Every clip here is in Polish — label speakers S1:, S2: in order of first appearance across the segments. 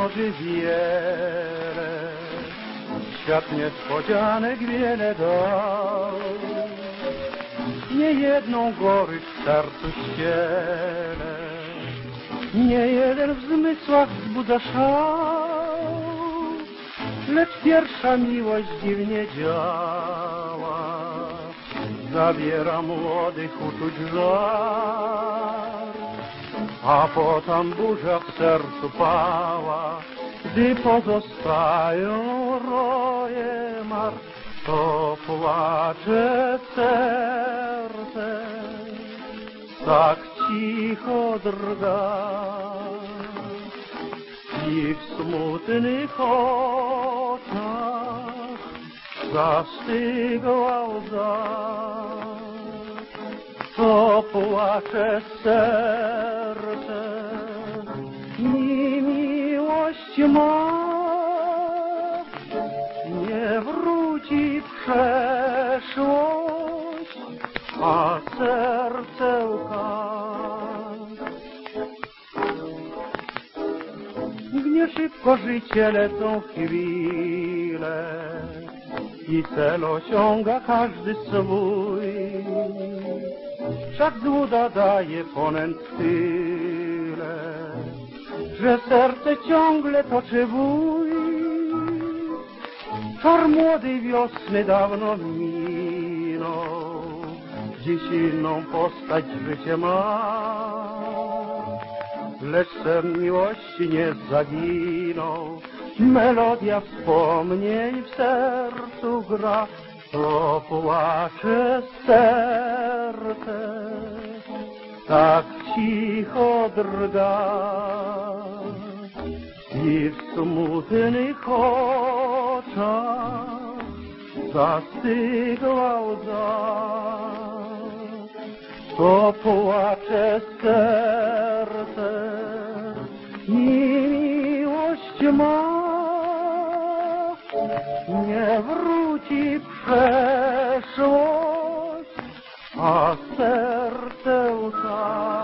S1: mnoży wiele, świat niespodzianek wiele dał. Niejedną gorycz w sercu ściele, nie jeden w zmysłach wzbudza szał, lecz pierwsza miłość dziwnie działa, zabiera młodych uczuć żar, a potem burza w sercu pała, gdy pozostają roje martw, to płacze serce, tak cicho drga i w smutnych oczach zastygła łza. To płacze serce i miłość ma, nie wróci przeszłość, a serce łka. Gnie szybko życie lecą chwile i cel osiąga każdy swój. Wszak złuda daje ponęt tyle, że serce ciągle toczy bój. Czar młodej wiosny dawno minął, dziś inną postać życie ma. Lecz sen miłości nie zaginął, melodia wspomnień w sercu gra. To płacze serce, tak cicho drga i w smutnych oczach zastygła łza. To płacze serce i miłość ma, nie wróci przeszłość, a serce łza.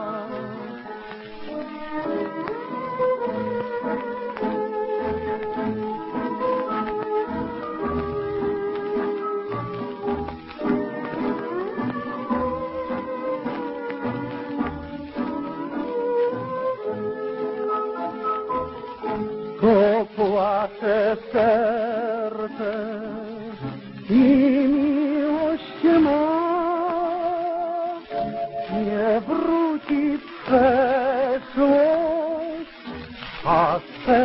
S1: To płacze serce i miłość ma, nie wróci przeszłość, a serce